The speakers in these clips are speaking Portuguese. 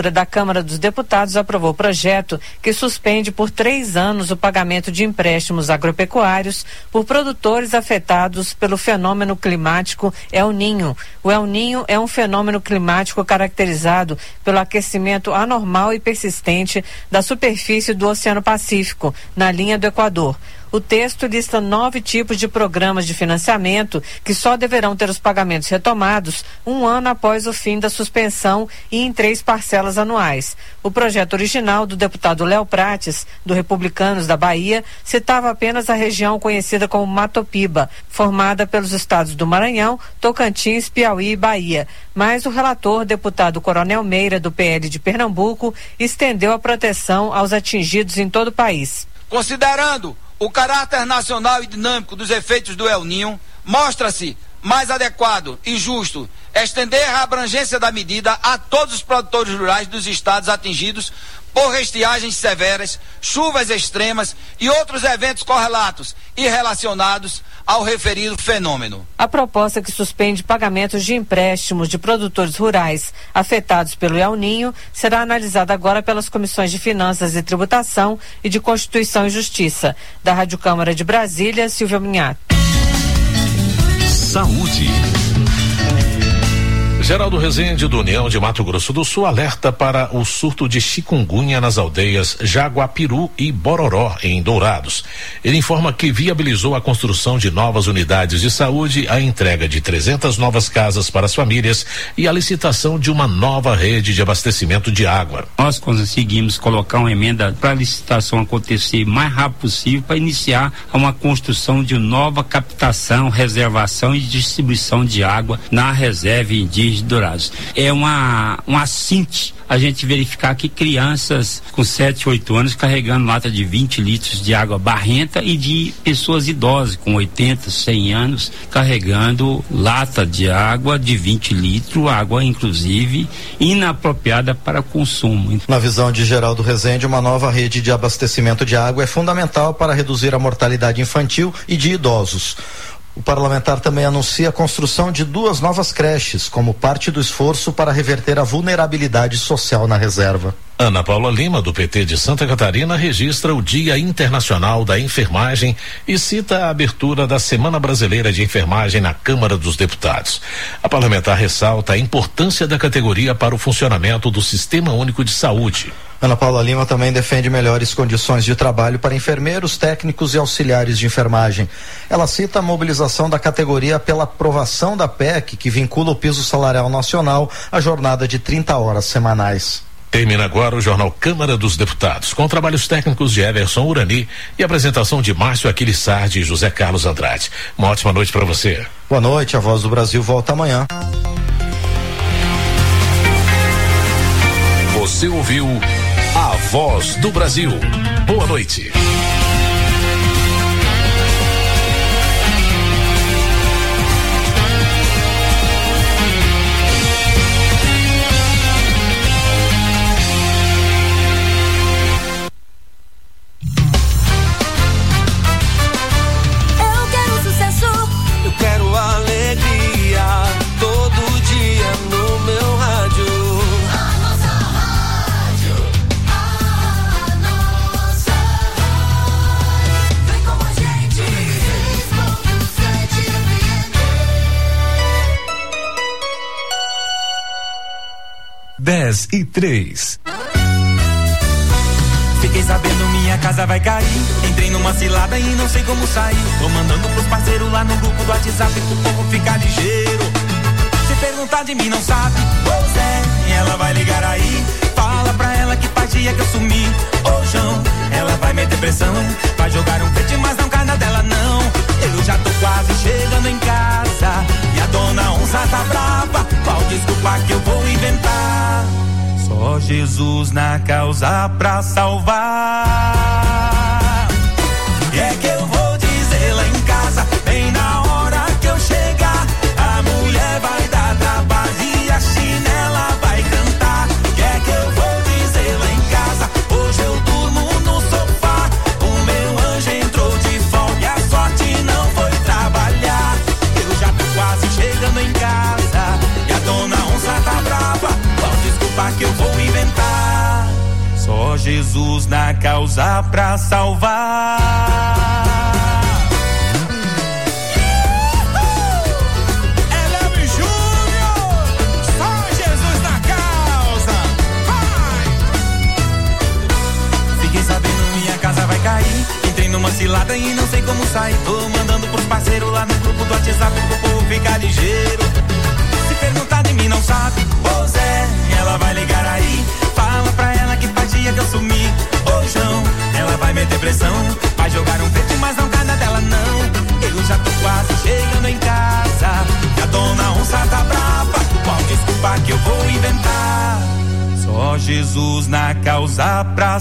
da Câmara dos Deputados aprovou o projeto que suspende por 3 anos o pagamento de empréstimos agropecuários por produtores afetados pelo fenômeno climático El Niño. O El Niño é um fenômeno climático caracterizado pelo aquecimento anormal e persistente da superfície do Oceano Pacífico, na linha do Equador. O texto lista 9 tipos de programas de financiamento que só deverão ter os pagamentos retomados 1 ano após o fim da suspensão e em 3 parcelas anuais. O projeto original do deputado Léo Prates, do Republicanos da Bahia, citava apenas a região conhecida como Matopiba, formada pelos estados do Maranhão, Tocantins, Piauí e Bahia. Mas o relator, deputado Coronel Meira, do PL de Pernambuco, estendeu a proteção aos atingidos em todo o país. Considerando o caráter nacional e dinâmico dos efeitos do El Niño, mostra-se mais adequado e justo estender a abrangência da medida a todos os produtores rurais dos estados atingidos por estiagens severas, chuvas extremas e outros eventos correlatos e relacionados ao referido fenômeno. A proposta que suspende pagamentos de empréstimos de produtores rurais afetados pelo El Niño será analisada agora pelas comissões de Finanças e Tributação e de Constituição e Justiça. Da Rádio Câmara de Brasília, Silvia Minhato. Saúde. Geraldo Rezende, do União de Mato Grosso do Sul, alerta para o surto de chikungunya nas aldeias Jaguapiru e Bororó, em Dourados. Ele informa que viabilizou a construção de novas unidades de saúde, a entrega de 300 novas casas para as famílias e a licitação de uma nova rede de abastecimento de água. Nós conseguimos colocar uma emenda para a licitação acontecer o mais rápido possível para iniciar uma construção de nova captação, reservação e distribuição de água na reserva indígena de Dourados. É uma assinte a gente verificar que crianças com 7, 8 anos carregando lata de 20 litros de água barrenta e de pessoas idosas com 80, 100 anos carregando lata de água de 20 litros, água inclusive inapropriada para consumo. Na visão de Geraldo Rezende, uma nova rede de abastecimento de água é fundamental para reduzir a mortalidade infantil e de idosos. O parlamentar também anuncia a construção de 2 novas creches, como parte do esforço para reverter a vulnerabilidade social na reserva. Ana Paula Lima, do PT de Santa Catarina, registra o Dia Internacional da Enfermagem e cita a abertura da Semana Brasileira de Enfermagem na Câmara dos Deputados. A parlamentar ressalta a importância da categoria para o funcionamento do Sistema Único de Saúde. Ana Paula Lima também defende melhores condições de trabalho para enfermeiros, técnicos e auxiliares de enfermagem. Ela cita a mobilização da categoria pela aprovação da PEC, que vincula o piso salarial nacional à jornada de 30 horas semanais. Termina agora o Jornal Câmara dos Deputados, com trabalhos técnicos de Everson Urani e apresentação de Márcio Aquiles Sardi e José Carlos Andrade. Uma ótima noite para você. Boa noite, a Voz do Brasil volta amanhã. Você ouviu A Voz do Brasil. Boa noite. Dez e 3. Fiquei sabendo, minha casa vai cair. Entrei numa cilada e não sei como sair. Tô mandando pros parceiros lá no grupo do WhatsApp pro povo ficar ligeiro. Se perguntar de mim não sabe, pois é, ela vai ligar aí. Fala pra ela que faz dia que eu sumi. Ô João, ela vai meter pressão. Vai jogar um peixe, mas não cai na dela não. Eu já tô quase chegando em casa e a dona onça tá brava. Qual desculpa que eu vou inventar? Só Jesus na causa pra salvar. E é que eu vou dizer lá em casa, bem na hora que eu chegar, a mulher vai dar trabalho e a chinela vai cantar. E é que eu vou dizer lá em casa, hoje eu durmo no sofá. O meu anjo entrou de folga e a sorte não foi trabalhar. Eu já tô quase chegando em casa e a dona onça tá brava. Qual desculpa que eu vou inventar? Jesus na causa pra salvar. É Léo e Júnior, só Jesus na causa. Vai! Fiquei sabendo, minha casa vai cair. Entrei numa cilada e não sei como sair. Tô mandando pros parceiros lá no grupo do WhatsApp pro povo ficar ligeiro. Se perguntar de mim não sabe, ô Zé, ela vai ligar aí. Fala pra ela que faz dia que eu sumi. Ô João, ela vai meter pressão. Vai jogar um verde, mas não cai na dela não. Eu já tô quase chegando em casa. E a dona onça tá brava. Qual desculpa que eu vou inventar? Só Jesus na causa pra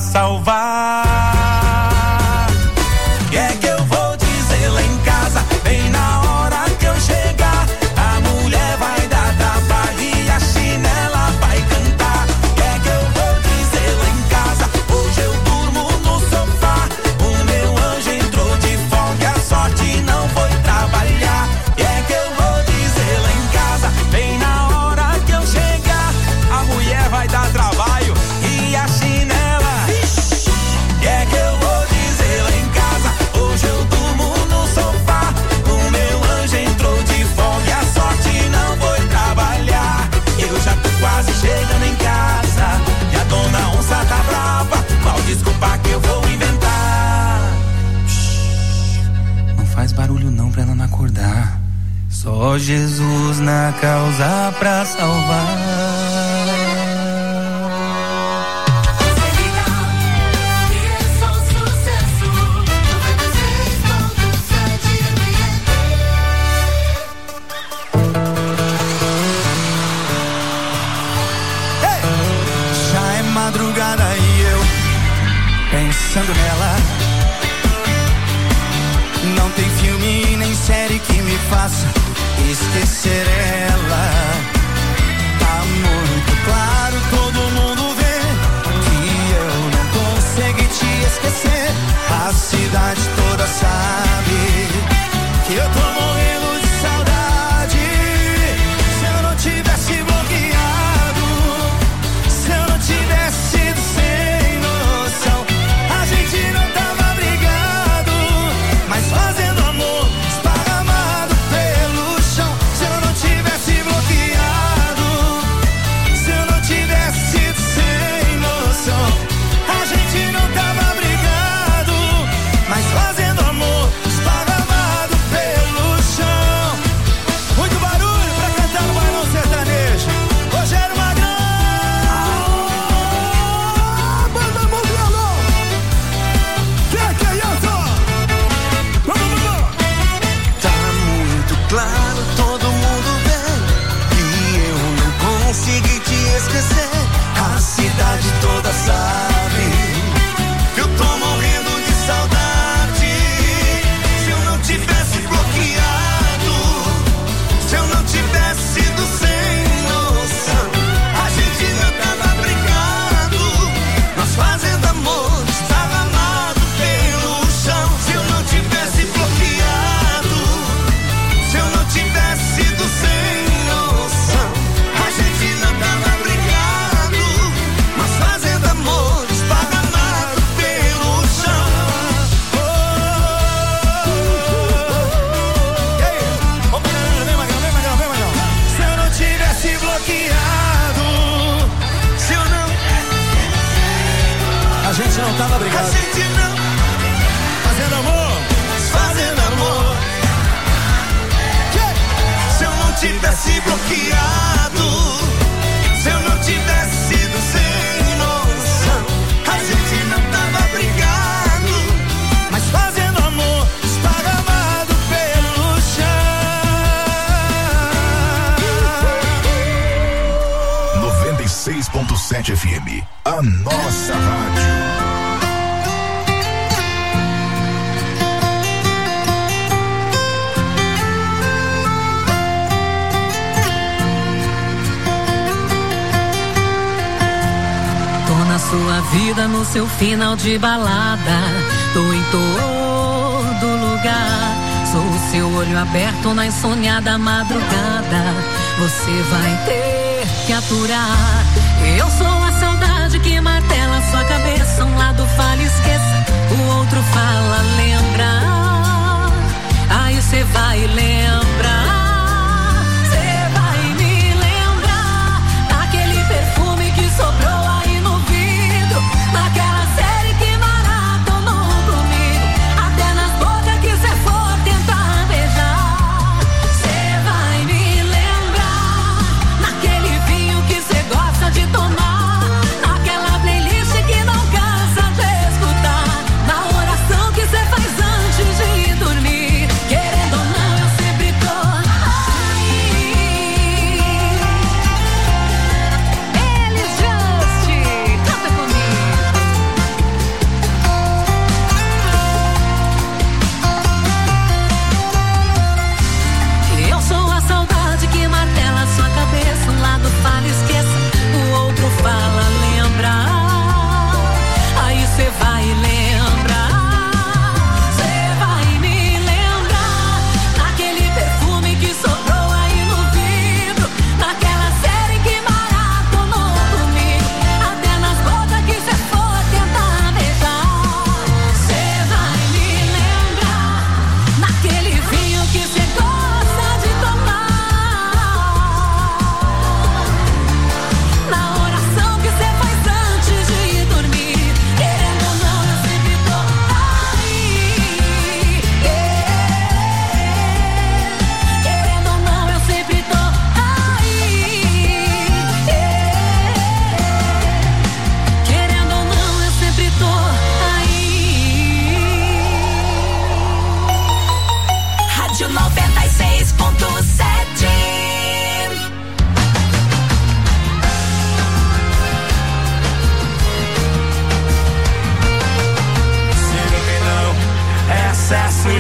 salvar. Que é que eu vou dizer lá em casa? Bem na hora que eu chegar, a mulher vai dar trabalho e a chinela vai cantar. Que é que eu vou dizer lá em casa? Hoje eu durmo no sofá. O meu anjo entrou de folga e a sorte não foi trabalhar. Que é que eu vou dizer lá em casa? Bem na hora que eu chegar, a mulher vai dar trabalho e a chinela. Que é que eu vou dizer lá em casa? Hoje eu durmo no sofá. O meu anjo entrou de folga e a sorte não foi trabalhar. Eu já tô quase chegando em casa e a dona onça tá brava. Qual desculpa que eu vou inventar? Não faz barulho não pra ela não acordar. Só Jesus na causa pra salvar. Pensando nela, não tem filme nem série que me faça esquecer ela. Tá muito claro, todo mundo vê que eu não consegui te esquecer. A cidade toda sabe que eu tô morrendo de saudade. Se eu não tivesse bloqueado, se eu não tivesse sido sem noção, a gente não tava brigado, mas fazendo amor esparramado pelo chão. Se eu não tivesse bloqueado, se eu não tivesse sido sem noção, a gente não tava brigado, mas fazendo amor esparramado pelo chão. Muito barulho pra cantar no bailão sertanejo. Rogério Magrão, banda no violão. Que é isso? Vamos. Tá muito claro, todo mundo vê que eu não consegui te esquecer. A cidade toda sabe que eu tô morrendo de saudade. Se eu não tivesse bloqueado, se eu não tivesse sido sem noção, a gente não tava brigado, nós fazendo amor esparramado pelo chão. Se eu não tivesse bloqueado, se eu não tivesse sido sem noção, a gente não tava brigado, nós fazendo amor esparramado pelo chão. Vem, Magrão. Se eu não tivesse bloqueado, se eu não, a gente não tava brigado, a gente não, fazendo amor. Se eu não tivesse bloqueado, se eu não tivesse sido sem noção, a gente não tava brigado, mas fazendo amor esparramado pelo chão. 96.7 FM, a nossa rádio. Tô na sua vida, no seu final de balada. Tô em todo lugar. Sou o seu olho aberto na insônia madrugada. Você vai ter que aturar. Eu sou a saudade que martela sua cabeça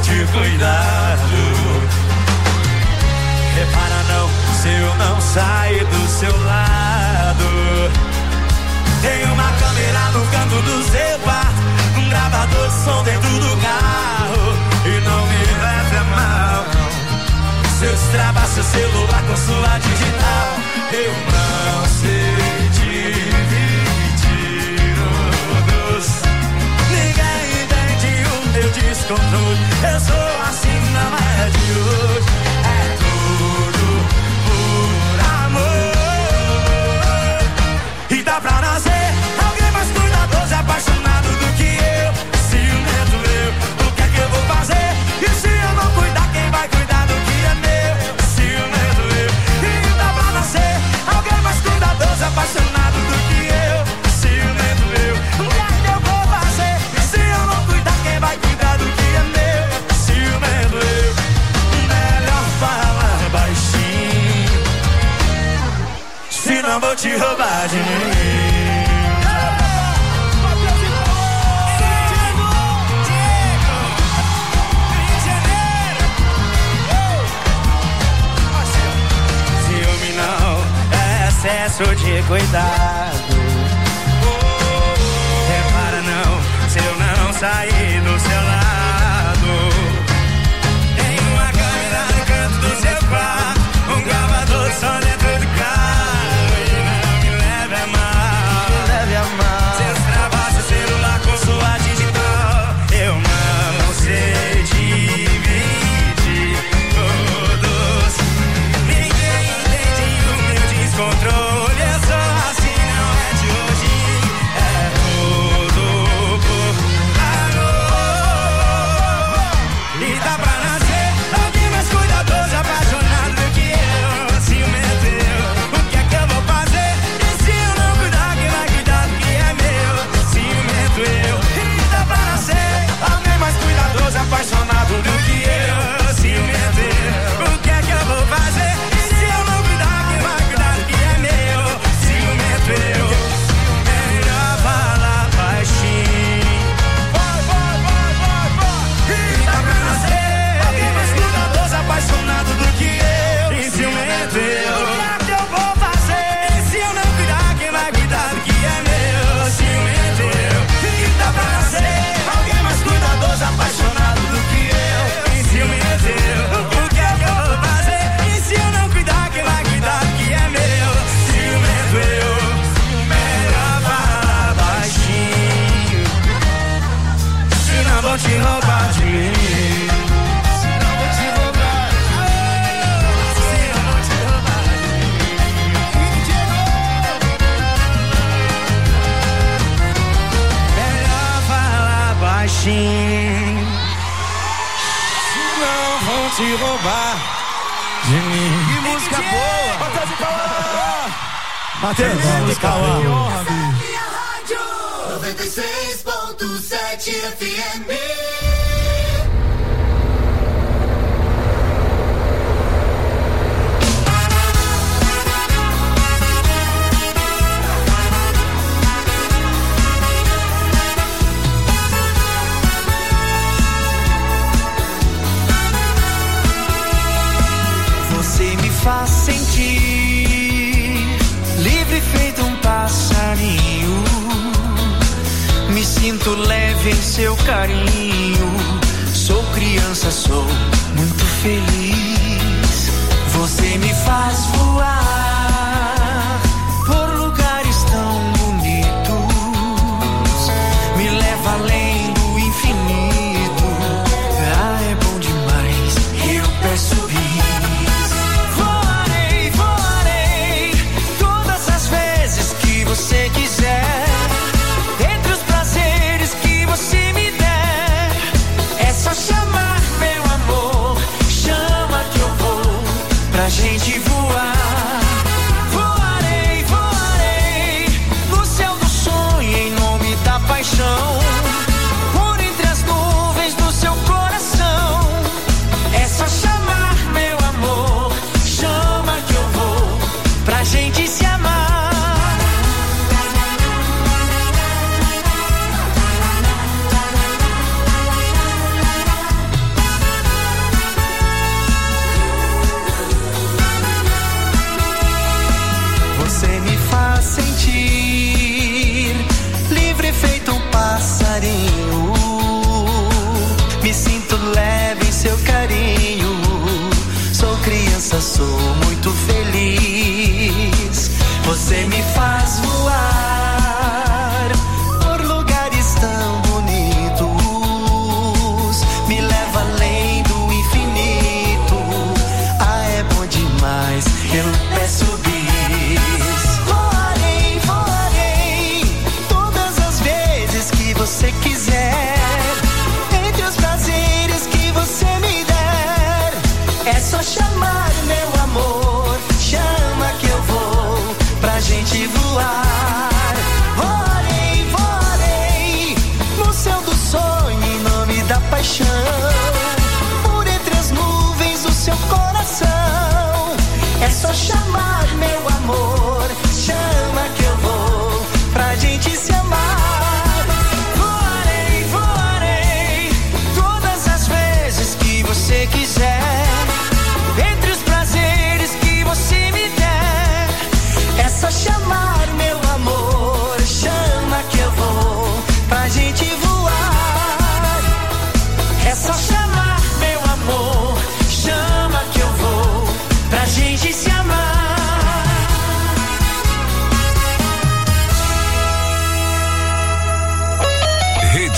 de cuidado. Repara não, se eu não sair do seu lado. Tem uma câmera no canto do seu quarto, um gravador de som dentro do carro. E não me leve a mal, se eu destravar seu celular com sua digital. Eu não sei dividir todos. Ninguém entende o meu descontrole. Eu sou assim, não é de hoje. É tudo por amor. E dá pra nascer alguém mais cuidadoso e apaixonado do que eu. Ciumento eu, o que é que eu vou fazer? E se eu não cuidar, quem vai cuidar do que é meu? Ciumento eu. E dá pra nascer alguém mais cuidadoso e apaixonado do que eu. Ciumento eu, o que é que eu vou fazer? E se eu não cuidar, quem vai cuidar do que é meu? Ciumento eu. Melhor falar baixinho, senão vou te roubar de mim. Ciúme não é excesso de cuidado. Repara não, se eu não sair do seu lado. Tem uma câmera no canto do seu quarto, um gravador de som dentro do carro. E não me leve a mal, se eu destravar seu celular com sua digital. Eu não sei dividir todos. Ninguém entende o meu descontrole. Eu sou assim, não é de hoje. É tudo por amor. E dá pra nascer alguém mais cuidadoso, apaixonado do que eu. Ciumento eu, o que é que eu vou fazer? E se eu não cuidar, quem vai cuidar do que é meu? Ciumento eu. E dá pra nascer alguém mais cuidadoso, apaixonado do que eu. Ciumento eu, o que é que eu vou fazer? E se eu não cuidar, quem vai cuidar do que é meu? Ciumento eu. Melhor falar baixinho. E dá pra nascer alguém mais cuidadoso, apaixonado do que eu. E ciumento eu. O que é que eu vou fazer? E se eu não cuidar, quem vai cuidar do que é meu? Ciumento eu. E dá pra nascer alguém mais cuidadoso, apaixonado do que eu. E ciumento eu. O que é que eu vou fazer? E se eu não cuidar, quem vai cuidar do que é meu? Ciumento eu. Melhor falar baixinho, senão vou te roubar de mim. Senão vou te roubar de mim. Senão vou te roubar de mim. Melhor falar baixinho, senão vão te roubar de mim. Que música boa! Matheus e Cauã! Matheus e Cauã! 96.7 FM. Você me faz sentir livre feito um passarinho. Me sinto leve em seu carinho. Sou criança, sou muito feliz. Você me faz voar por lugares tão bonitos. Me leva além do infinito. Ah, é bom demais, eu peço bis. Voarei, voarei todas as vezes que você quiser. Entre os prazeres que você me der, é só chamar, meu amor. Chama que eu vou pra gente voar.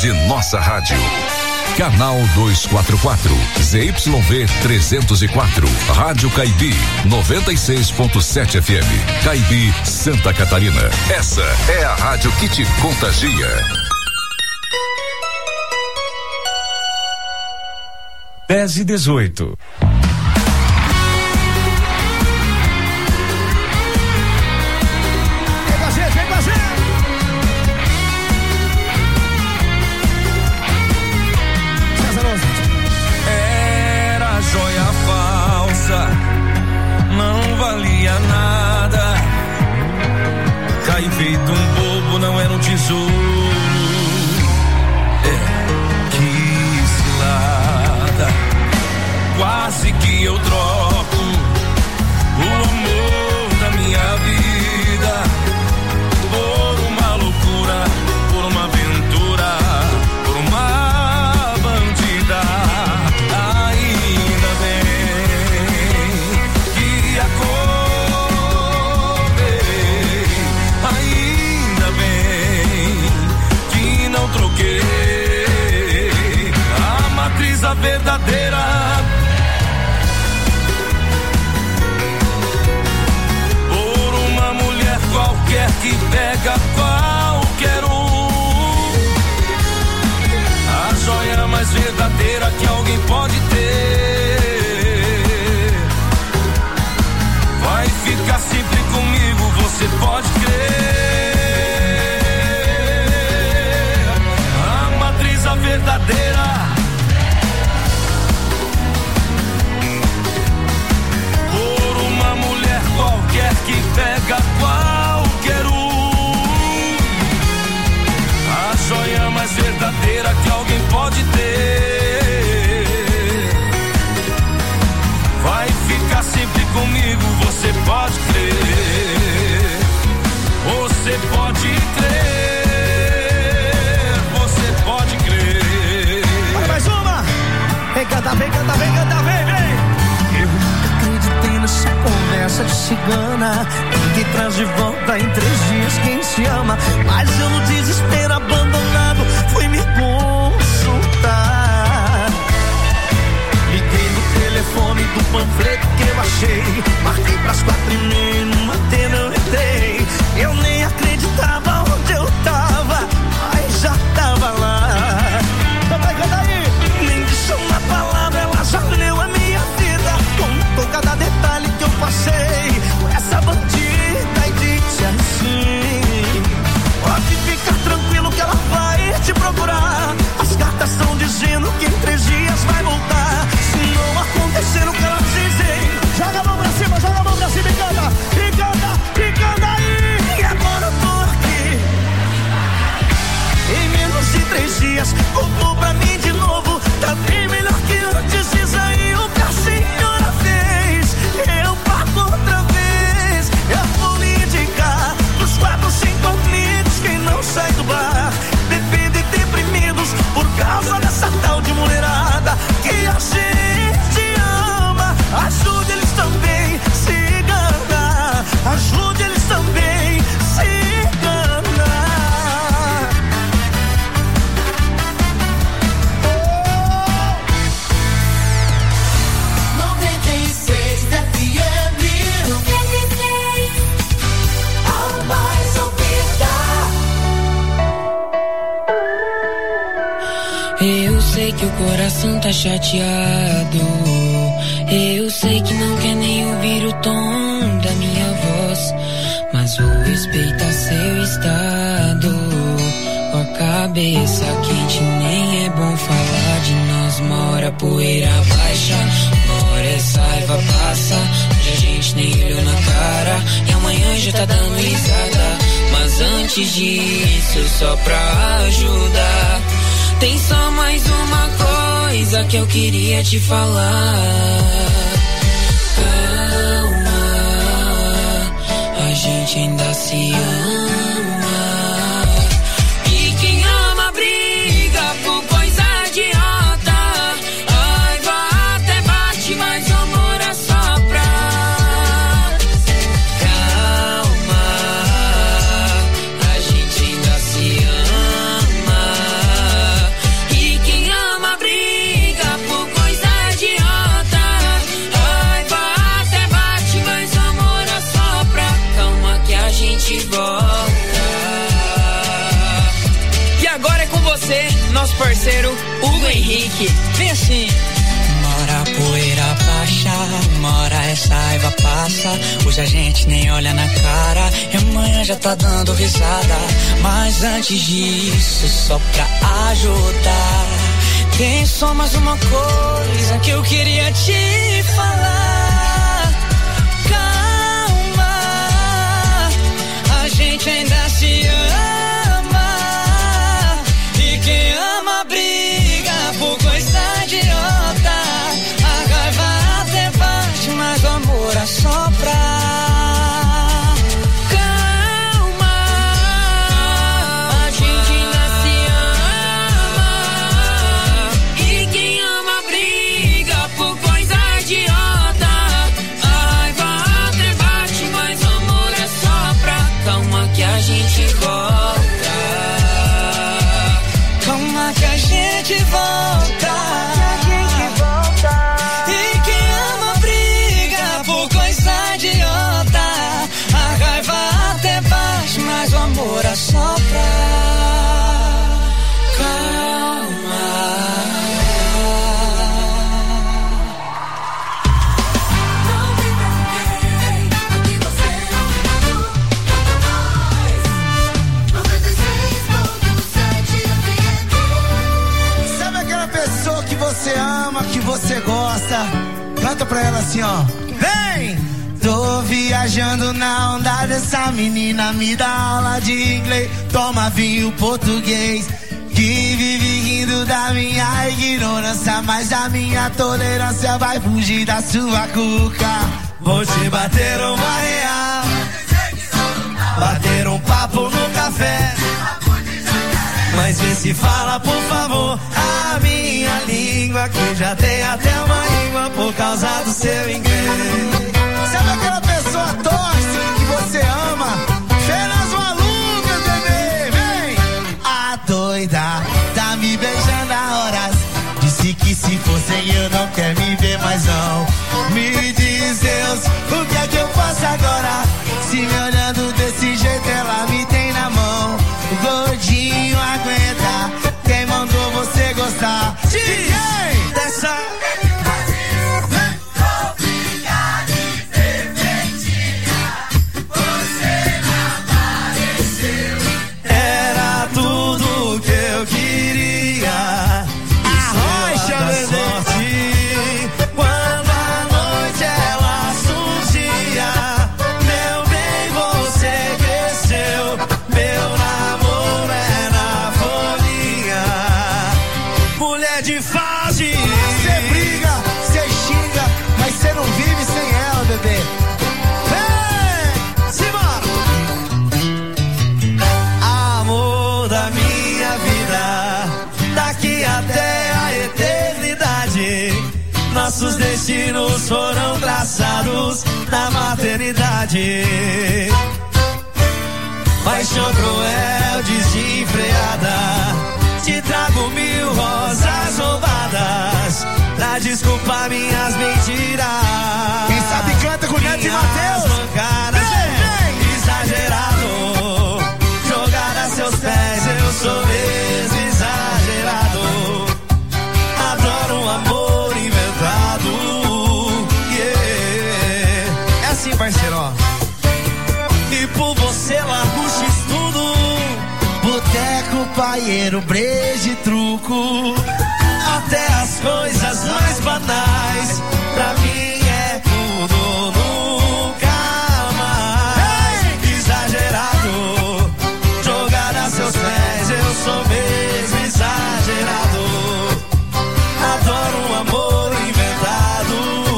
de nossa rádio. Canal 244, ZYV 304, Rádio Caibi 96.7 FM, Caibi, Santa Catarina. Essa é a rádio que te contagia. 10:18. Não valia nada, caí feito um bobo, não era um tesouro. Que cilada, quase que eu troco o amor da minha vida por uma loucura, por uma aventura, por uma bandida. A matriz, a verdadeira, por uma mulher qualquer que pega qualquer um. A joia mais verdadeira que alguém pode ter vai ficar sempre comigo, você pode crer. A verdadeira, por uma mulher qualquer que pega qualquer um. A joia mais verdadeira que alguém pode ter vai ficar sempre comigo, você pode crer. Você pode crer. Vem cantar, vem. Eu nunca acreditei nessa conversa de cigana. Ninguém traz de volta em 3 dias quem se ama. Mas eu no desespero abandonado fui me consultar. Liguei no telefone do panfleto que eu achei. Marquei pras 4:30, numa tenda eu entrei. Eu nem acreditava onde eu tava, mas já tava lá. Canta aí. Nem disse uma palavra, ela já leu a minha vida. Contou cada detalhe que eu passei com essa bandida e disse assim: pode ficar tranquilo que ela vai te procurar. As cartas estão dizendo que em 3 dias vai voltar. Se não acontecer o que elas dizem, joga a mão pra cima e canta. E canta aí. E agora eu tô aqui. Em menos de 3 dias, voltou pra mim de novo. Tá bem melhor que antes, diz aí o que a senhora fez. Eu pago outra vez. Eu vou lhe indicar dos 4, 5 amigos quem não sai do bar, bebidos e deprimidos por causa dessa tal de mulherada que a gente ama. Ajude eles também, cigana. Ajude eles também, cigana. 96 FM, 96, a mais ouvida. Eu sei que o coração tá chateado. Eu sei que não quer nem ouvir o tom da minha voz, mas vou respeitar seu estado. Com a cabeça quente nem é bom falar de nós. Uma hora a poeira baixa, uma hora essa raiva passa. Hoje a gente nem olhou na cara e amanhã já tá dando risada. Mas antes disso, só pra ajudar, tem só mais uma coisa que eu queria te falar. Calma, a gente ainda se ama. E quem ama briga por coisa idiota. Raiva até bate, mas amor é só pra. Calma, a gente ainda se ama. você, nosso parceiro Hugo Henrique. Vem assim. Mora a poeira baixa, mora essa raiva passa. Hoje a gente nem olha na cara e amanhã já tá dando risada. Mas antes disso, só pra ajudar, tem só mais uma coisa que eu queria te falar. Calma, a gente ainda se ama. E quem ama briga por coisa idiota. A raiva até bate, mas o amor assopra. Sopra, calma. Sabe aquela pessoa que você ama, que você gosta? Canta pra ela assim, ó. Vem! Tô viajando na onda dessa menina, me dá aula de inglês, toma vinho português, que vive rindo da minha ignorância, mas a minha tolerância vai fugir da sua cuca. Vou te bater uma real, bater um papo no café, mas vê se fala por favor a minha língua, que já tem até uma língua por causa do seu inglês. Sabe aquela pessoa tóxica que você ama? Férias malucas, bebê, vem! A doida tá me beijando há horas, disse que se fosse eu não quer me ver mais não. Me diz Deus, o que é que eu faço agora? Se me olhando desse jeito ela me tem na mão. Gordinho aguenta, quem mandou você gostar? DJ dessa... Nossos destinos foram traçados na maternidade. Paixão cruel, desenfreada, te trago 1000 rosas roubadas pra desculpar minhas mentiras. Quem sabe canta com Neto e Mateus. Exagerado, jogada a seus pés, eu sou mesmo exagerado. Adoro um amor inventado, yeah. É assim, parceiro, ó. E por você largo X-tudo, boteco, paieiro, brejo e truco, até as coisas mais banais, pra mim é tudo nunca mais. Exagerado, jogada a seus pés, eu sou mesmo exagerado. Adoro um amor inventado,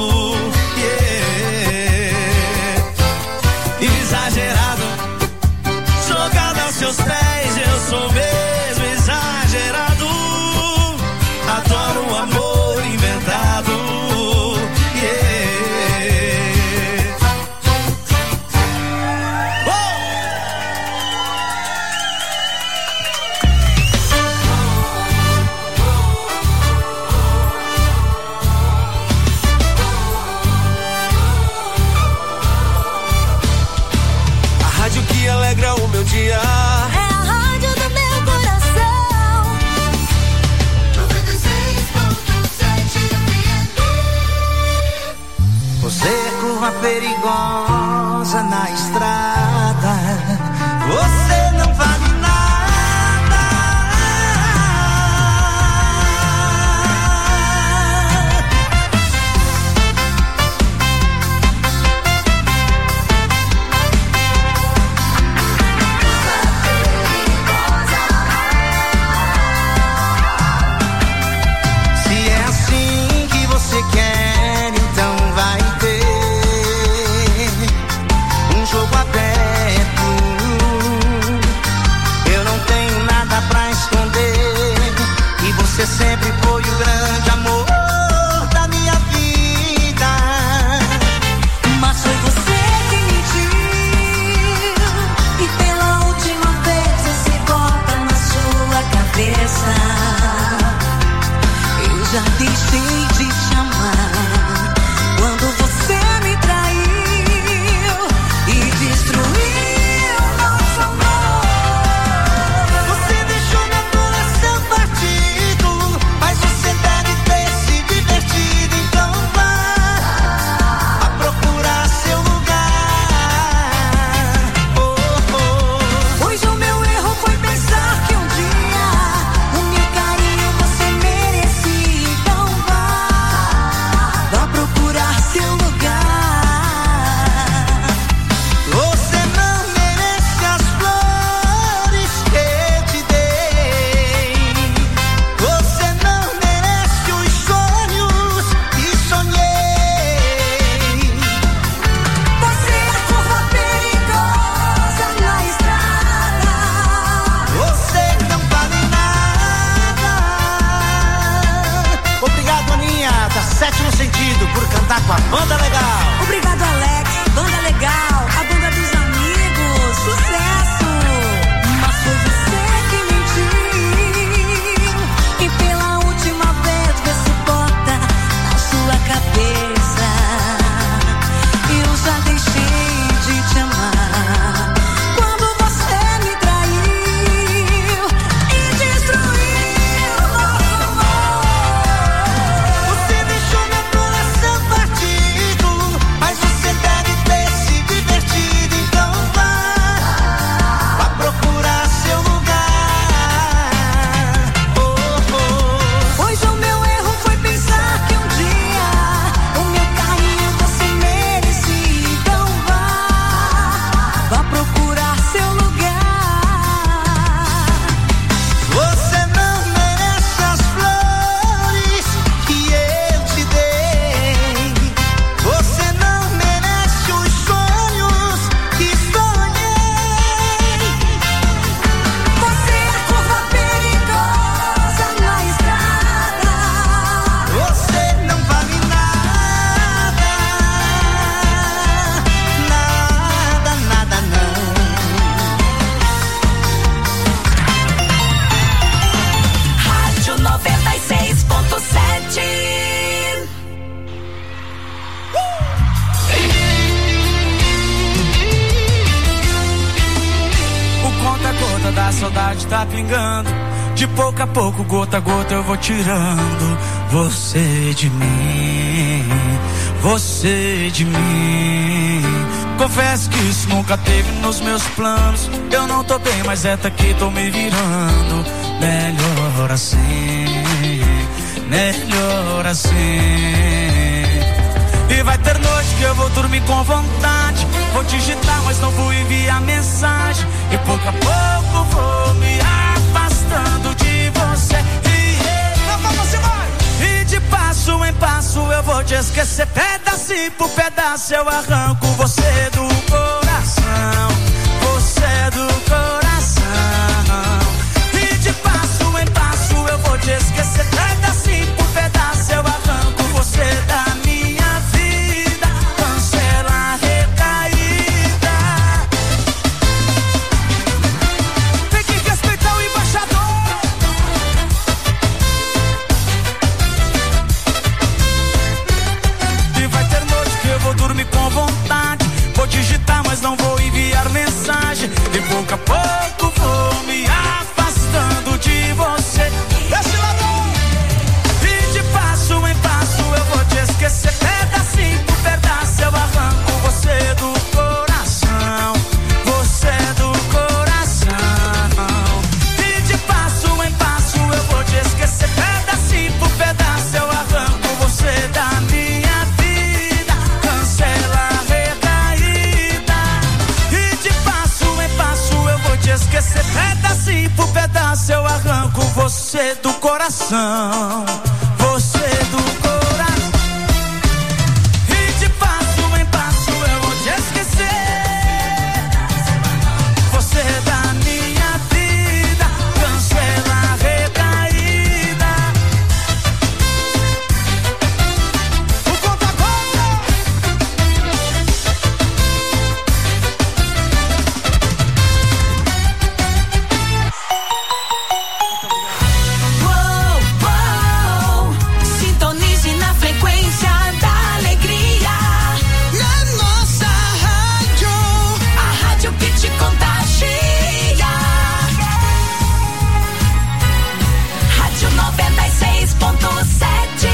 yeah. Exagerado, jogado aos seus pés, eu sou mesmo exagerado. Adoro um amor inventado, yeah. A rádio que alegra o meu dia, é a rádio do meu coração. perigosa na estrada. Você não vale nada. Se é assim que você quer, então vai ter um jogo aberto. Eu não tenho nada pra esconder, e você sempre foi o grande amor da minha vida. Mas foi você que mentiu, e pela última vez esse corta na sua cabeça. Eu já deixei de te amar quando você me traiu e destruiu nosso amor. Você deixou meu coração partido, mas você deve ter se divertido. Então vá a procurar seu lugar. Oh, oh. Pois o meu erro foi pensar que um dia o meu carinho você merecia. Então vá procurar seu lugar. Você não merece as flores que eu te dei. Você não merece os sonhos que sonhei. Você é a curva perigosa na estrada. Você não vale nada. Obrigado, Aninha, da Sétimo Sentido, por cantar com a Banda Legal. Obrigado, Alex. Banda Legal, a banda dos amigos. Sucesso! Mas foi você que mentiu, e pela última vez vê se bota na sua cabeça. Eu já deixei de te amar quando você me traiu e destruiu nosso amor. Você deixou meu coração partido, mas você deve ter se divertido. Então vá procurar seu lugar. Oh, oh. Pois o meu erro foi pensar que um dia o meu carinho você merecia. Então vá procurar seu lugar. Você não merece as flores que eu te dei. Você não merece os sonhos que sonhei. Você é a curva perigosa na estrada. Você não vale nada. Nada, nada não. Rádio 96.7. O conta-gota da saudade tá pingando. De pouco a pouco, gota a gota, eu vou tirando você de mim, você de mim. Confesso que isso nunca teve nos meus planos. Eu não tô bem, mas é daqui tô me virando. Melhor assim, melhor assim. E vai ter noite que eu vou dormir com vontade. Vou digitar, mas não vou enviar mensagem. E pouco a pouco vou me afastando de você. Você vai. E de passo em passo eu vou te esquecer. Pedacinho por pedaço eu arranco você do coração. Você do coração. E de passo em passo eu vou te esquecer. Pedacinho por pedaço eu arranco você da minha vida. Cancela a recaída. Tem que respeitar o embaixador. E vai ter noite que eu vou dormir com vontade. Vou digitar, mas arranco você do coração, você do coração. E de passo em passo eu vou te esquecer. Você é da minha vida, cancela a recaída. O conta-gota. Sintonize na frequência da alegria. Na nossa rádio, a rádio que te contagia. Rádio 96.7.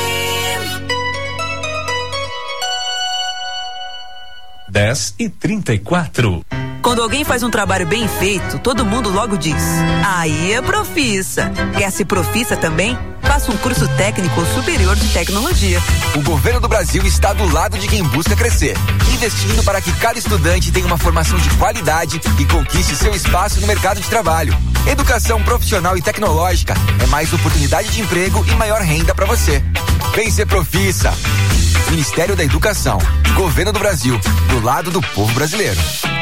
Dez e 34. Quando alguém faz um trabalho bem feito, todo mundo logo diz: aí é Profissa. Quer ser Profissa também? Faça um curso técnico ou superior de tecnologia. O governo do Brasil está do lado de quem busca crescer, investindo para que cada estudante tenha uma formação de qualidade e conquiste seu espaço no mercado de trabalho. Educação profissional e tecnológica é mais oportunidade de emprego e maior renda para você. Vem ser Profissa. Ministério da Educação, Governo do Brasil, do lado do povo brasileiro.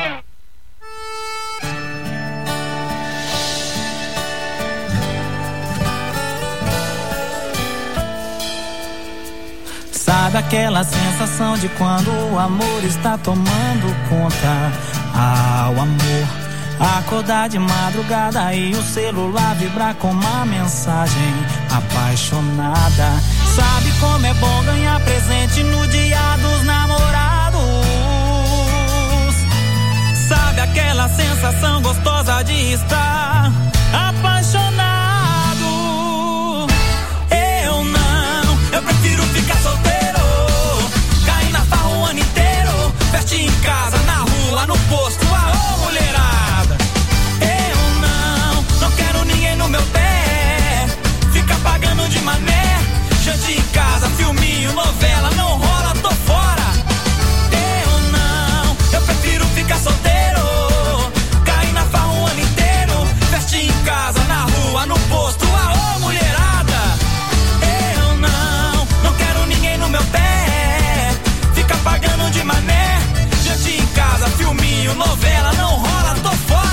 Sabe aquela sensação de quando o amor está tomando conta? Ah, o amor. Acordar de madrugada e o celular vibrar com uma mensagem apaixonada. Sabe como é bom ganhar presente no dia dos namorados? Sabe aquela sensação gostosa de estar apaixonado? Eu não, eu prefiro ficar solteiro. Cair na farra o ano inteiro. Veste em casa, na rua, no posto, aô mulherada. Eu não quero ninguém no meu pé. Fica pagando de mané. Jante em casa, filminho, novela, não rola, tô fora. Eu prefiro ficar solteiro. Cair na farra o ano inteiro. Veste em casa, na rua, no posto, aô mulherada. Eu não quero ninguém no meu pé. Fica pagando de mané. Jante em casa, filminho, novela, não rola, tô fora.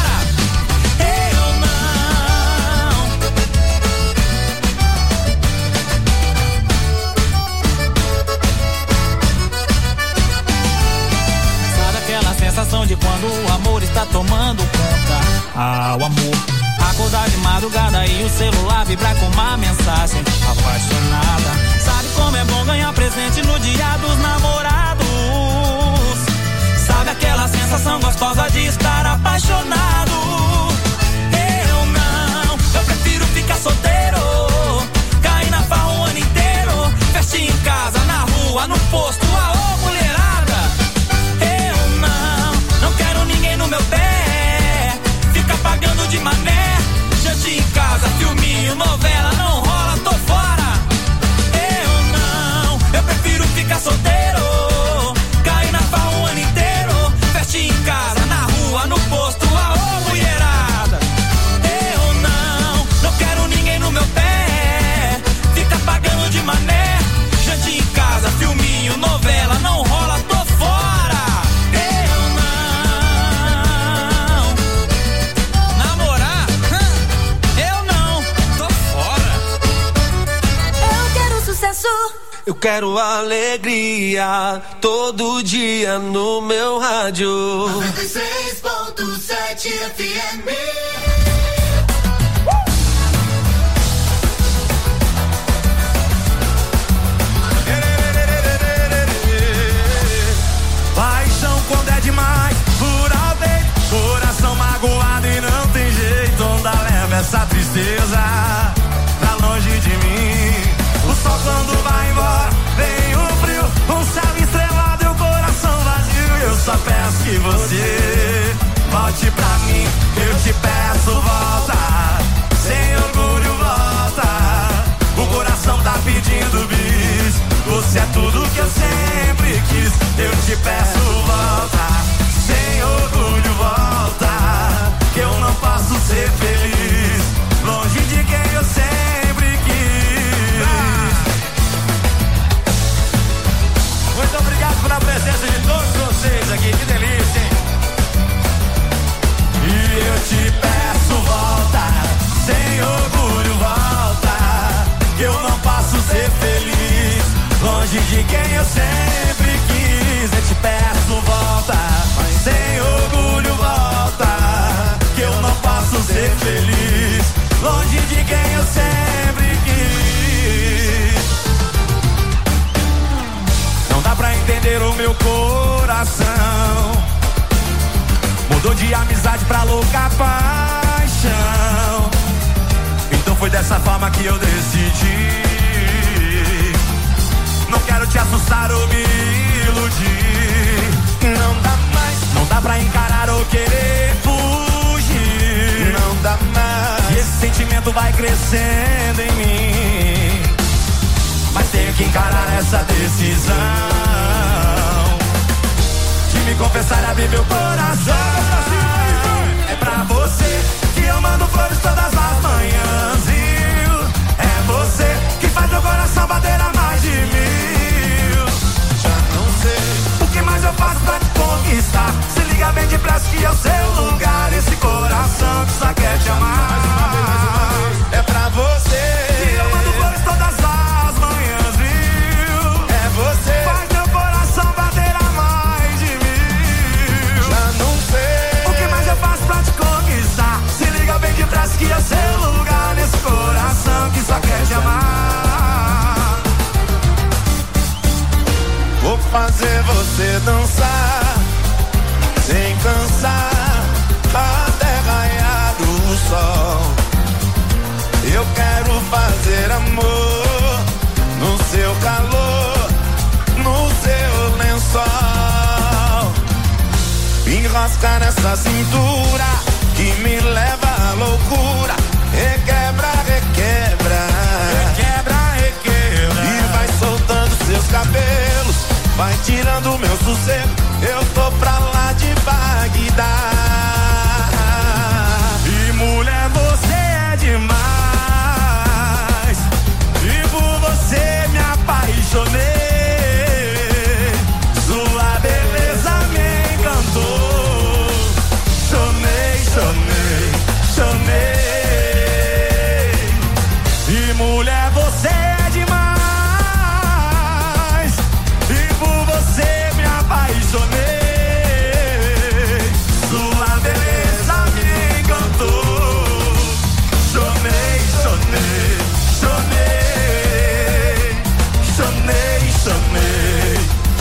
Sensação de quando o amor está tomando conta. Ah, o amor. Acordar de madrugada e o celular vibrar com uma mensagem apaixonada. Sabe como é bom ganhar presente no dia dos namorados? Sabe aquela sensação gostosa de estar apaixonado? Eu prefiro ficar solteiro. Cair na farra o ano inteiro. Veste em casa, na rua, no posto, aô mulherada. No meu pé, fica pagando de mané. Jante em casa, filminho, novela, não rola, tô fora. Eu prefiro ficar solteiro. Cair na farra o ano inteiro. Veste em casa, na rua, no posto, aô mulherada. Eu não quero ninguém no meu pé. Fica pagando de mané. Jante em casa, filminho, novela, não rola, tô fora. Eu quero alegria todo dia no meu rádio. 96.7 FM. Paixão quando é demais, pura vez. Coração magoado e não tem jeito. Onda leva essa tristeza pra longe de mim. O sol quando vai embora, vem o frio. Um céu estrelado e o coração vazio. Eu só peço que você volte pra mim. Eu te peço. longe de quem eu sempre quis. Eu te peço volta, mas sem orgulho volta, que eu não posso ser feliz longe de quem eu sempre quis. Não dá pra entender o meu coração, mudou de amizade pra louca paixão. Então foi dessa forma que eu decidi. Não quero te assustar ou me iludir. Não dá mais, não dá pra encarar ou querer fugir. Não dá mais, e esse sentimento vai crescendo em mim. Mas tenho que encarar essa decisão de me confessar e abrir meu coração. É pra você que eu mando flores todas as manhãs, viu? É você que faz meu coração bater a mais de 1000. Já não sei o que mais eu faço pra te conquistar. Se liga bem depressa que é o seu lugar. Esse coração que só quer te amar. É pra você que eu mando flores todas as manhãs, viu? É você faz meu coração bater a mais de 1000. Já não sei o que mais eu faço pra te conquistar. Se liga bem depressa que é o seu lugar. Nesse coração que só quer te amar. Vou fazer você dançar sem cansar até raiar o sol. Eu quero fazer amor no seu calor, no seu lençol. Enroscar nessa cintura que me leva à loucura. Requebra, requebra, requebra, requebra. E vai soltando seus cabelos, vai tirando o meu sossego. Eu tô pra lá de Bagdá. E mulher, você é demais, e por você me apaixonei. Sua beleza me encantou. Chonei, chonei, chonei. E mulher, você é demais, e por você me apaixonei. Sua beleza me encantou. Chonei, chonei, chonei. Chonei, chonei,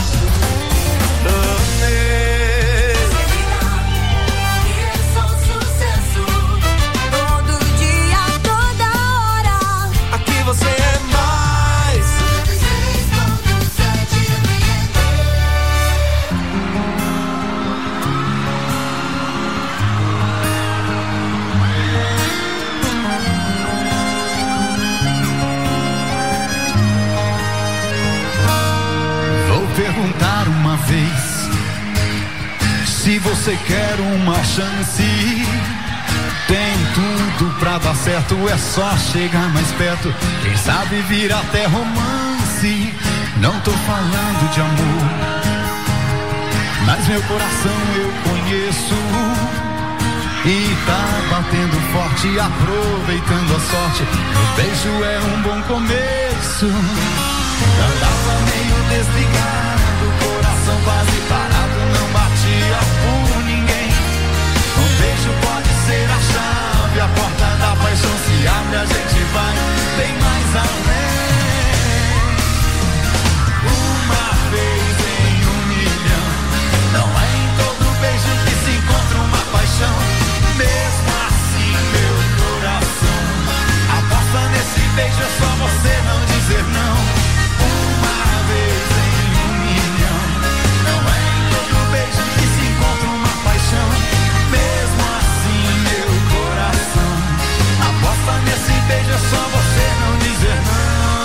Todo dia, toda hora. aqui você é mais. Vou perguntar uma vez se você quer uma chance. Tem tudo pra dar certo, é só chegar mais perto. Quem sabe vir até romance. Não tô falando de amor, mas meu coração eu conheço e tá batendo forte, aproveitando a sorte. O beijo é um bom começo. Andava meio desligado, o coração quase parado, não batia por ninguém. Um beijo pode ser a chave, a porta da paixão se abre, a gente vai bem mais além. Uma vez em 1.000.000, não é em todo beijo que se encontra uma paixão. Mesmo assim, meu coração aposta nesse beijo, é só você não dizer não. Uma vez em 1.000.000, não é em todo beijo que se encontra uma paixão. Mesmo assim, meu coração aposta nesse beijo, é só você não dizer não.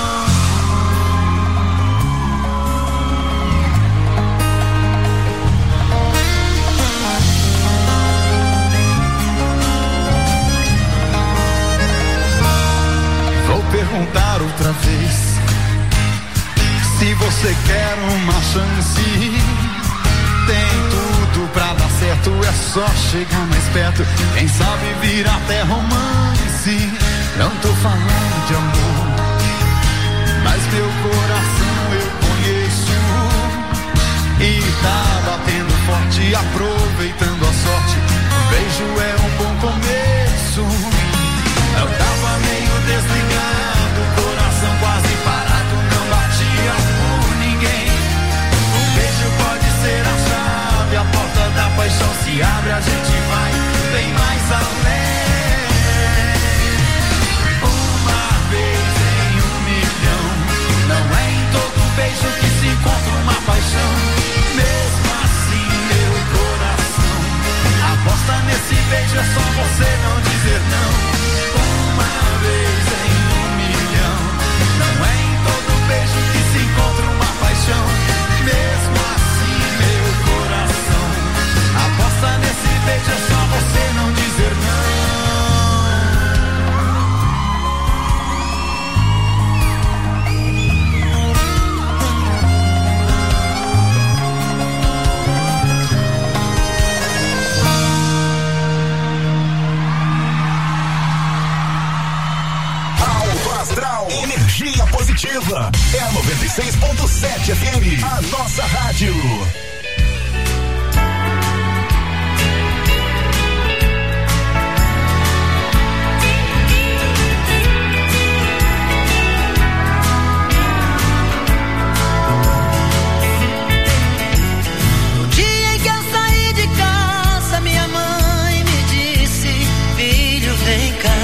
Vou perguntar outra vez se você quer uma chance. Tem tudo pra dar certo, é só chegar mais perto. Quem sabe vir até romance. Não tô falando de amor, mas meu coração eu conheço e tá batendo forte, aproveitando a sorte. Um beijo é um bom começo. Eu tava meio desligado, coração quase parado, não batia por ninguém. Um beijo pode ser a chave, a porta da paixão se abre, a gente vai bem mais além. Uma vez em 1 milhão, não é em todo beijo que se encontra uma paixão. Mesmo assim, meu coração aposta nesse beijo, é só você não dizer não. Uma vez em 1 milhão, não é em todo beijo que se encontra uma paixão. Mesmo assim, meu coração aposta nesse beijo, é só você não dizer não. Energia positiva. É a 96.7 FM. A nossa rádio. No dia em que eu saí de casa, minha mãe me disse: filho, vem cá.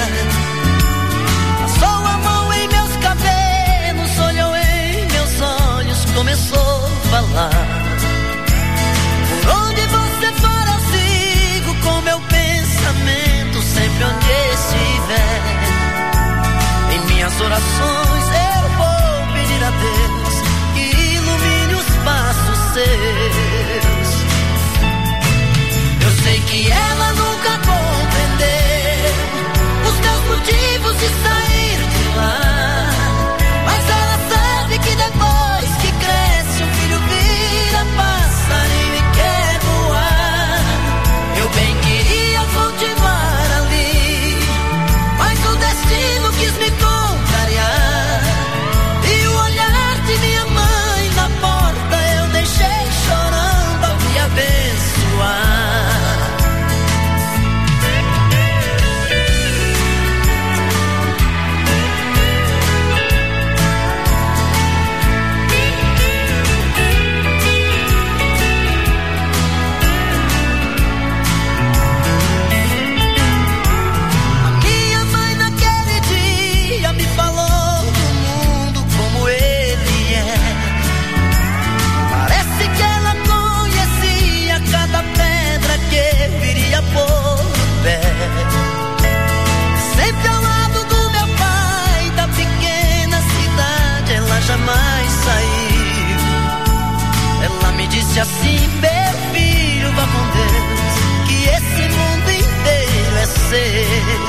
Começou a falar: por onde você for eu sigo com meu pensamento, sempre onde estiver. Em minhas orações eu vou pedir a Deus que ilumine os passos seus. Eu sei que ela nunca compreendeu os meus motivos de sair de lá, mas ela sabe que depois que cresce um filho vira passarinho e quer voar. Eu bem queria continuar ali, mas o destino quis me contrariar. E o olhar de minha mãe na porta eu deixei chorando ao me abençoar. Sempre ao lado do meu pai, da pequena cidade, ela jamais saiu. Ela me disse assim: meu filho, vá com Deus, que esse mundo inteiro é seu.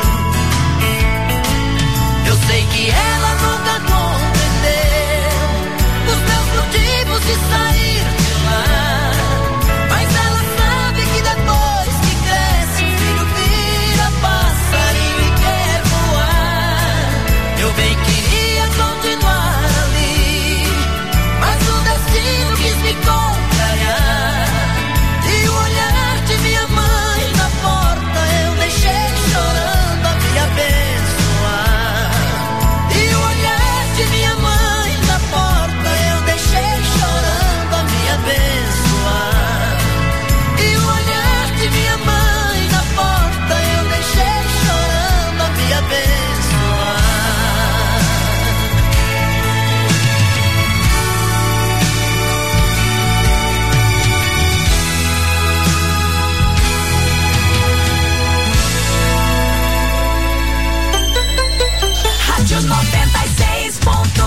Eu sei que ela nunca compreendeu os meus motivos de sair de lá, mas ela sabe que depois que cresce um filho vira passarinho e quer voar. Eu bem queria continuar ali, mas o destino quis me contrariar. E o olhar de minha mãe na porta eu deixei chorando a me abençoar. E o olhar de minha mãe na porta eu deixei chorando a me abençoar. E o olhar de minha mãe na porta eu deixei chorando a me abençoar. Rádio 96.7.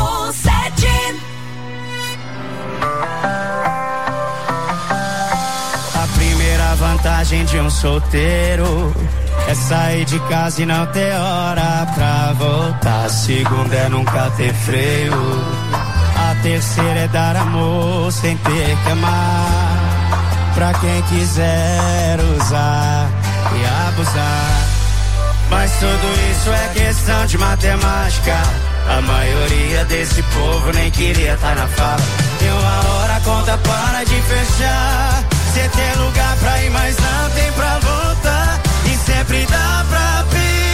A primeira vantagem de um solteiro é sair de casa e não ter hora pra voltar. A segunda é nunca ter freio. A terceira é dar amor sem ter que amar, pra quem quiser usar e abusar. Mas tudo isso é questão de matemática. A maioria desse povo nem queria tá na fala. E uma hora a conta para de fechar. Cê tem lugar pra ir, mas não tem pra voltar. E sempre dá pra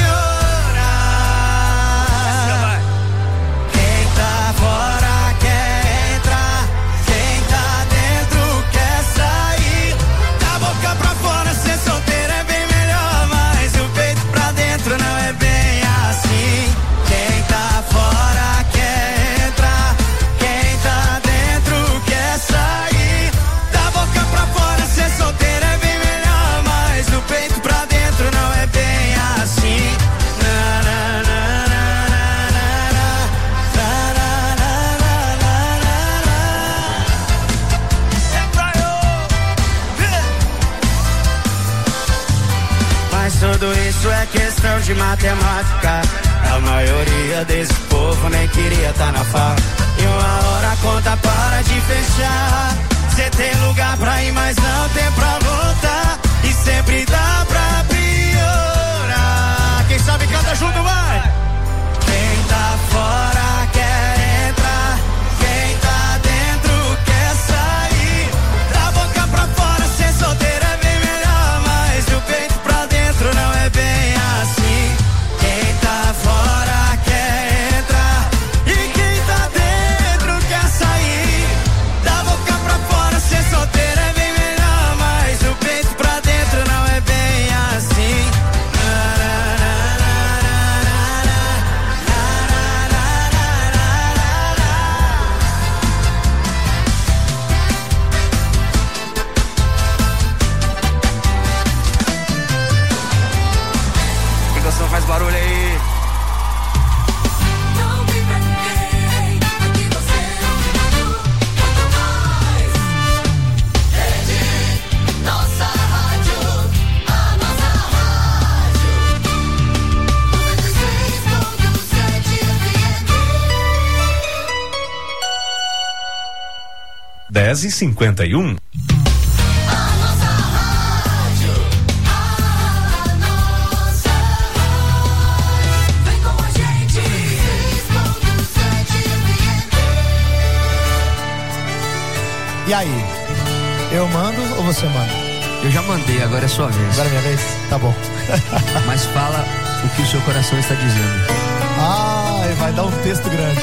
piorar. Quem tá fora quer entrar. Quem tá dentro quer sair. Da boca pra fora ser solteiro é bem melhor, mas o peito pra dentro não é bem assim. Quem tá fora quer entrar. Quem tá dentro quer sair. Da boca pra fora ser solteiro é bem melhor, mas o peito pra dentro não é bem assim. Na, na, na, na, na, na, na, na, na, na, na. Mas tudo isso é questão de matemática. A maioria desse povo nem queria tá na fala. E uma hora a conta para de fechar. Cê tem lugar pra ir, mas não tem pra voltar. E sempre dá pra piorar. Quem sabe canta junto, vai! Quem tá fora quer entrar. Quem tá dentro quer sair. Da boca pra fora ser solteiro é bem melhor, mas o peito pra dentro não é bem assim. Quem tá fora quer entrar. E quem tá dentro quer sair. Da boca pra fora ser solteiro é bem melhor, mas o peito pra dentro não é bem assim. Que canção faz barulho aí? Nossa rádio, a nossa rádio, 96.7 FM. 10h51. E aí? Eu mando ou você manda? Eu já mandei, agora é sua vez. Agora é minha vez? Tá bom. Mas fala o que o seu coração está dizendo. Ai, vai dar um texto grande.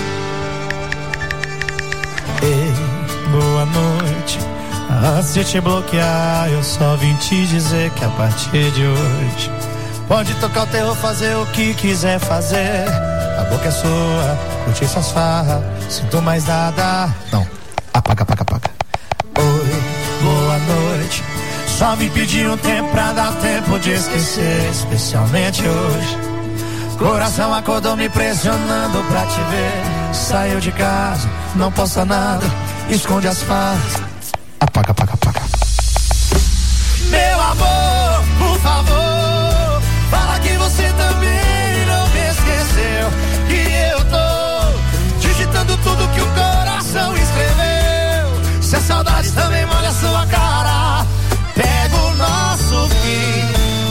Ei, boa noite. Antes de te bloquear, eu só vim te dizer que a partir de hoje pode tocar o terror, fazer o que quiser fazer. A boca é sua, curtir suas farras, sinto mais nada. Não, apaga. Oi, boa noite. Só vim pedir um tempo pra dar tempo de esquecer, especialmente hoje. Coração acordou me pressionando pra te ver. Saiu de casa, não posta nada, esconde as farras. Apaga. Meu amor, por favor, fala que você também não me esqueceu. Que eu tô digitando tudo que o coração escreveu. Se a saudade também molha a sua cara, pega o nosso fim.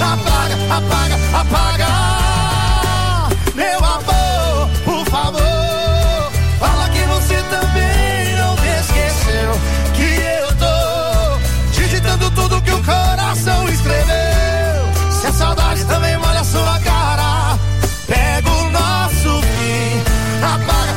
Apaga. Meu amor, por favor, fala que você também não me esqueceu. Que eu tô digitando tudo que o coração escreveu. Se a saudade também molha a sua cara, pega o nosso fim. Apaga.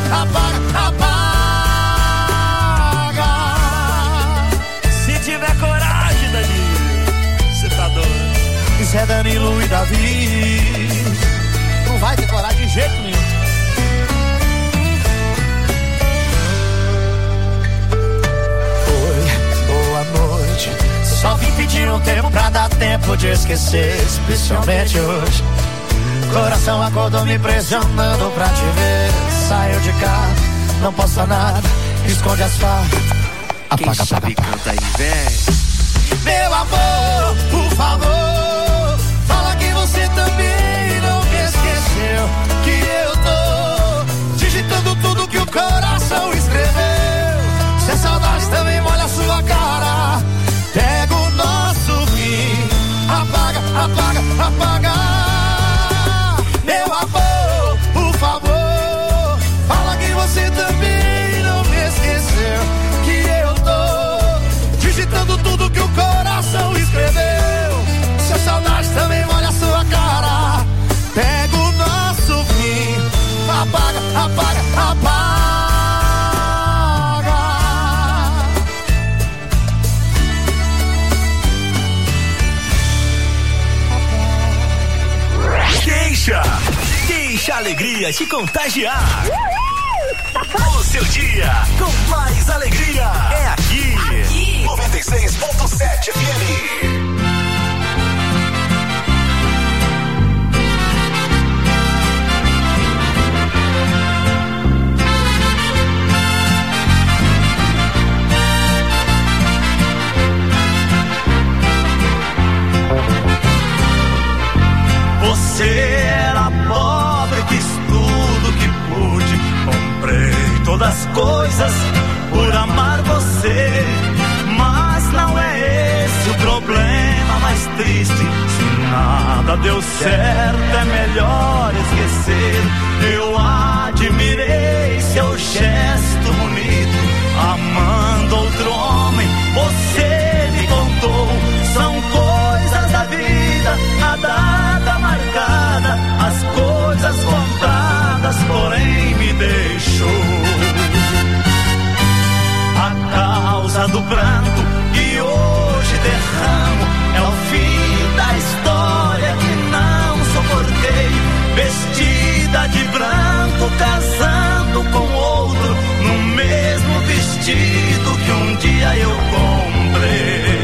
Se tiver coragem, Danilo, você tá doido. Isso é Danilo e Davi. Não vai ter coragem de jeito nenhum. Oi, boa noite. Só vim pedir um tempo pra dar tempo de esquecer, especialmente hoje. Coração acordou me pressionando pra te ver. Saiu de casa, não posta nada, esconde as farras. Apaga. Canta aí, vem. Meu amor, por favor, fala que você também não me esqueceu. Que eu tô digitando tudo que o coração escreveu. Se a saudade também molha a sua cara, pega o nosso fim. Apaga. Meu amor, por favor, Deixa a alegria te contagiar. O seu dia com mais alegria é aqui. 96.7 FM. Você era pobre, quis tudo que pude. Comprei todas as coisas por amar você. Mas não é esse o problema mais triste. Se nada deu certo, é melhor esquecer. Eu admirei seu gesto bonito. Amando outro homem, você me contou. São coisas da vida, a data marcada, as coisas contadas, porém me deixou. A causa do pranto que hoje derramo é o fim da história que não suportei. Vestida de branco, casando com outro, no mesmo vestido que um dia eu comprei.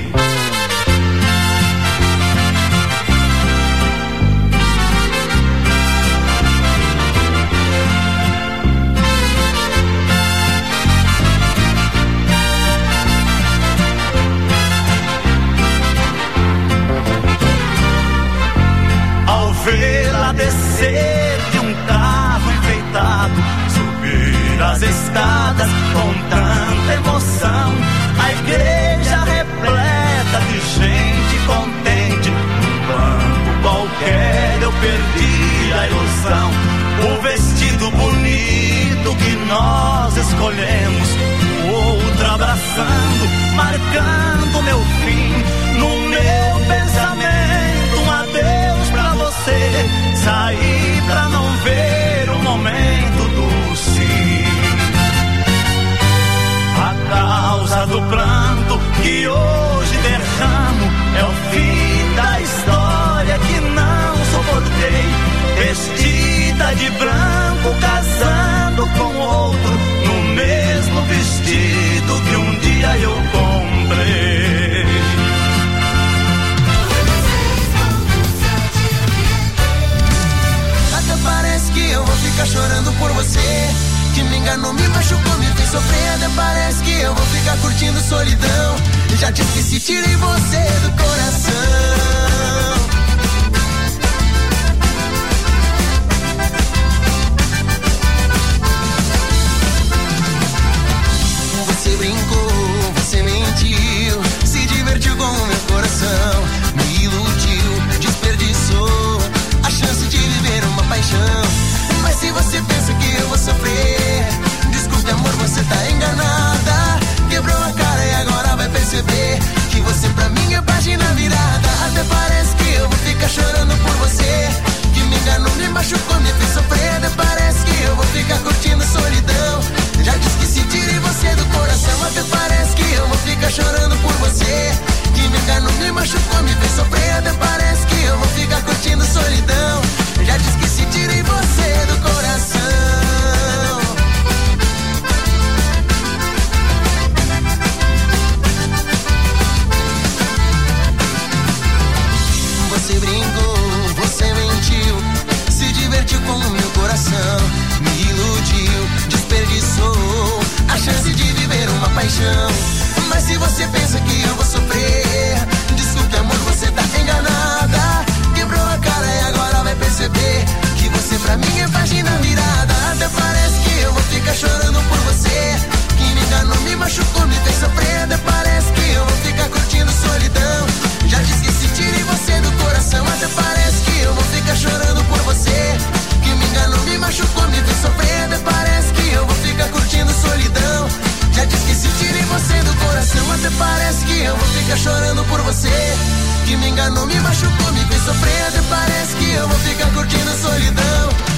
Vê-la descer de um carro enfeitado, subir as escadas com tanta emoção, a igreja repleta de gente contente. Num banco qualquer eu perdi a ilusão. O vestido bonito que nós escolhemos, o outro abraçando, marcando meu fim. No meu pensamento, um adeus pra você. Saí pra não ver o momento do sim. A causa do pranto que hoje derramo é o fim da história que não suportei. Vestida de branco, casando com outro, no mesmo vestido que um dia eu comprei. Parece que eu vou ficar chorando por você, que me enganou, me machucou, me fez sofrer. Até parece que eu vou ficar curtindo solidão. Já te esqueci, tirei você do coração. Você brincou, você mentiu, se divertiu com o meu coração, me iludiu, desperdiçou a chance de viver uma paixão. Mas se você pensa que eu vou sofrer, desculpe amor, você tá enganada. Quebrou a cara e agora vai perceber que você pra mim é página virada. Até parece que eu vou ficar chorando por você, que me enganou, me machucou, me fez sofrer. Até parece que eu vou ficar curtindo solidão. Já te esqueci, tirei você do coração. Até parece que eu vou ficar chorando por você, que me enganou, me machucou, me fez sofrer. Até parece que eu vou ficar curtindo solidão. Já te esqueci, tirei você do coração. Você brincou, você mentiu, se divertiu com o meu coração, me iludiu, desperdiçou a chance de viver uma paixão. Mas se você pensa que eu vou sofrer, desculpe amor, você tá enganada. Quebrou a cara e agora vai perceber que você pra mim é página virada. Até parece que eu vou ficar chorando por você, que me enganou, me machucou, me fez sofrer. Até parece que eu vou ficar curtindo solidão. Já te esqueci, tirei você do coração. Até parece que eu vou ficar chorando por você, que me enganou, me machucou, me fez sofrer. Até parece que eu vou ficar curtindo solidão. Já te esqueci, tirei você do coração. Até parece que eu vou ficar chorando por você, que me enganou, me machucou, me fez sofrer. Até parece que eu vou ficar curtindo solidão.